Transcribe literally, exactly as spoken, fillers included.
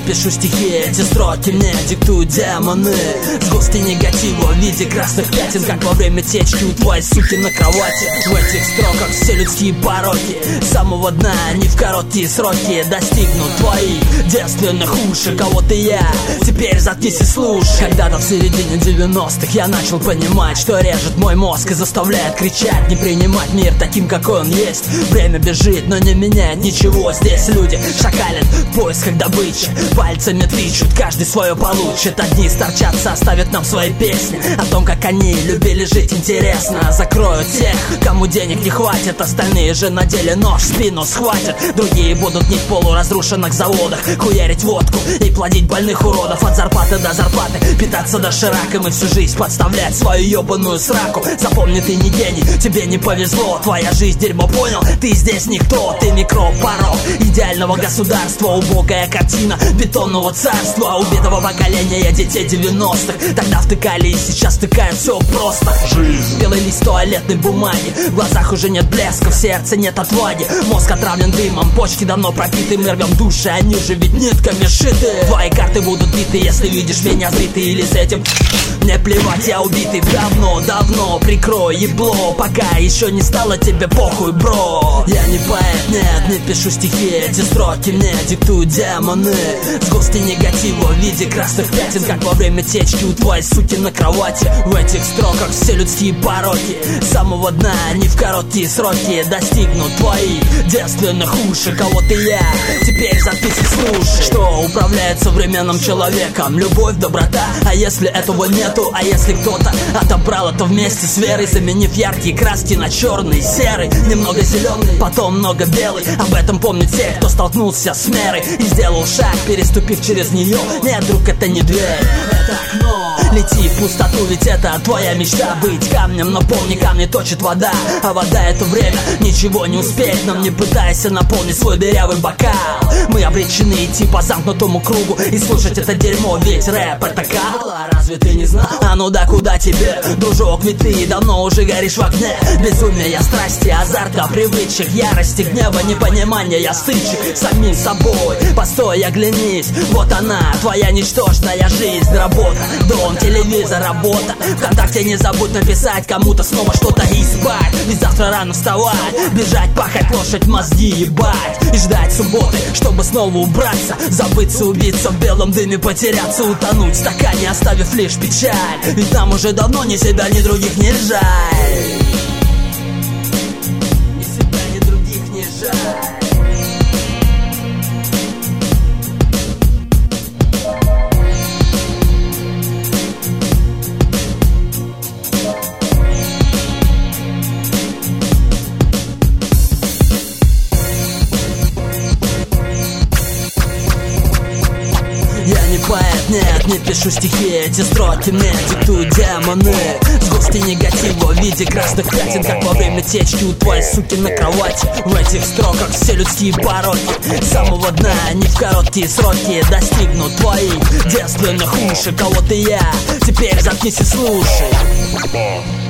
пишу стихи, эти строки мне диктуют демоны. Сгустки негатива в виде красных пятен, как во время течки у твоей суки на кровати. В этих строках все людские пороки, с самого дна они в короткие сроки достигнут твои девственных ушек. А вот и я, теперь заткнись и слушай. Когда-то в середине девяностых я начал понимать, что режет мой мозг и заставляет кричать, не принимать мир таким, какой он есть. Время бежит, но не меняет ничего. Здесь люди шакалят в поисках добычи, пальцами тычут, каждый свое получит. Одни сторчатся, оставят нам свои песни о том, как они любили жить интересно. Закроют тех, кому денег не хватит, остальные же на деле нож в спину схватят. Другие будут не в полуразрушенных заводах хуярить водку и плодить больных уродов. От зарплаты до зарплаты, питаться дошираком и всю жизнь подставлять свою ебаную сраку. Запомни, ты не гений, тебе не повезло, твоя жизнь дерьмо, понял? Ты здесь никто, ты микроб, порог идеального государства, убогая картина бетонного царства, убитого поколения детей девяностых. Тогда втыкали и сейчас втыкают, все просто. Жизнь. Белый лист туалетной бумаги, в глазах уже нет блеска, в сердце нет отваги, мозг отравлен дымом, почки давно пропиты, мы рвем души, они же ведь нитками шиты. Твои карты будут биты, если видишь меня сбитый или с этим мне плевать, я убитый давно, давно. Прикрой ебло, пока еще не стало тебе похуй, бро. Я не поэт, нет, не пишу стихи, эти строки мне диктуют демоны. Сгустки негатива в виде красных пятен, как во время течки у твоей суки на кровати. В этих строках все людские пороки, с самого дна они в короткие сроки достигнут твои девственных ушек. А вот и я, теперь заткнись и слушай. Что управляет современным человеком? Любовь, доброта, а если этого нету? А если кто-то отобрал это вместе с верой, заменив яркие краски на черный, серый, немного зеленый, потом много белый? Об этом помнят те, кто столкнулся с мерой и сделал шаг, переступив через нее. Нет, друг, это не дверь, это окно. Лети в пустоту, ведь это твоя мечта. Быть камнем, но полни камни точит вода, а вода это время, ничего не успеть нам, не пытайся наполнить свой дырявый бокал. Мы обречены идти по замкнутому кругу и слушать это дерьмо, ведь рэп это кал. А разве ты не знал? А ну да куда тебе, дружок, ведь ты давно уже горишь в огне безумия, страсти, азарта, привычек, ярости, гнева, непонимания, стычек с самим собой. Постой, оглянись, вот она, твоя ничтожная жизнь. Работа, дом, телевизор, работа, ВКонтакте не забудь написать кому-то снова что-то и спать, ведь завтра рано вставать, бежать, пахать, лошадь, мозги ебать и ждать субботы, чтобы снова убраться, забыться, убиться в белом дыме, потеряться, утонуть в стакане, оставив лишь печаль. Ведь нам уже давно ни себя, ни других не жаль. Ни себя, ни других не жаль. Я не поэт, нет, не пишу стихи, эти строки мне диктуют демоны. Сгустки негатива в виде красных пятен, как во время течки у твоей суки на кровати. В этих строках все людские пороки, с самого дна они в короткие сроки достигнут твоих девственных ушек. А вот и я, теперь заткнись и слушай.